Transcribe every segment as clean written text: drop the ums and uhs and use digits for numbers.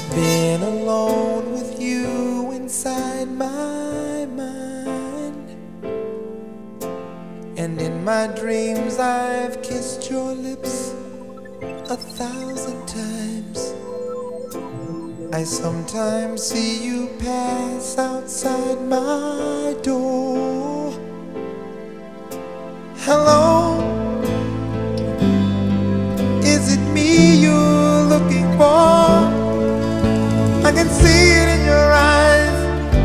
been alone with you inside my mind, and in my dreams I've kissed your lips 1,000 times. I sometimes see you pass outside my door. Hello, is it me you're looking for? I can see it in your eyes,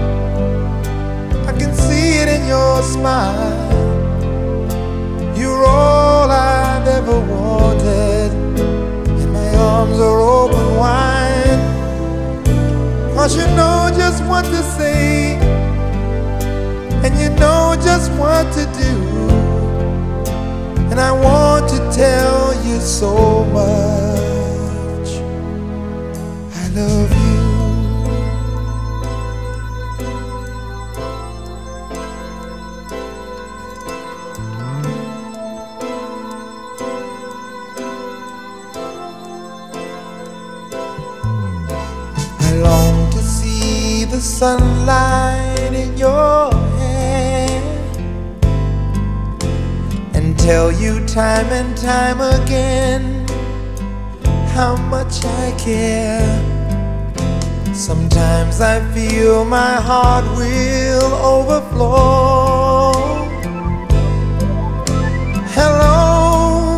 I can see it in your smile. You're all I've ever wanted, and my arms are open wide. 'Cause you know just what to say, and you know just what to do, and I want to tell you so much I love you. I long to see the sunlight in your hair and tell you time and time again how much I care. Sometimes I feel my heart will overflow. Hello,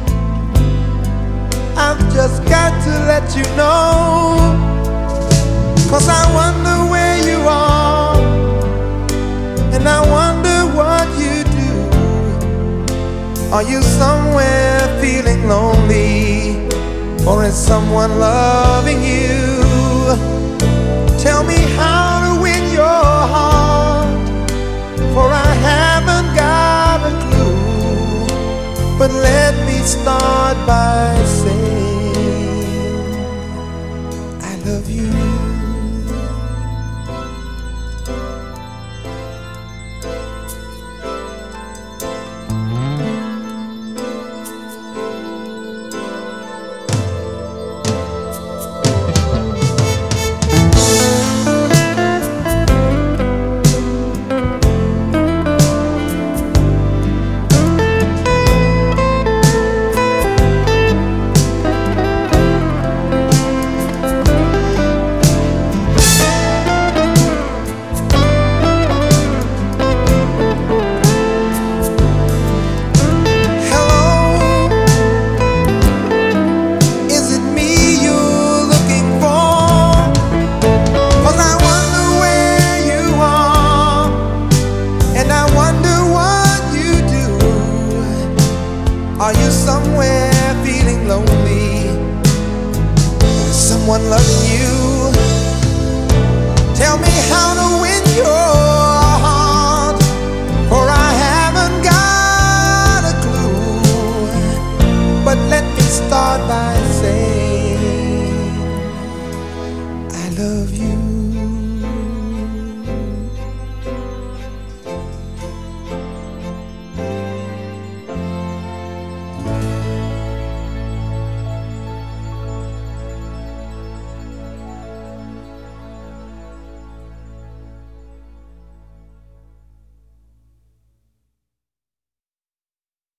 I've just got to let you know, 'cause I wonder where you are, and I wonder what you do. Are you somewhere feeling lonely, or is someone loving you? Tell me how to win your heart, for I haven't got a clue. But let me start by saying I love you. Are you somewhere feeling lonely? Is someone loving you? Tell me how to win your heart, for I haven't got a clue. But let me start by saying I love you.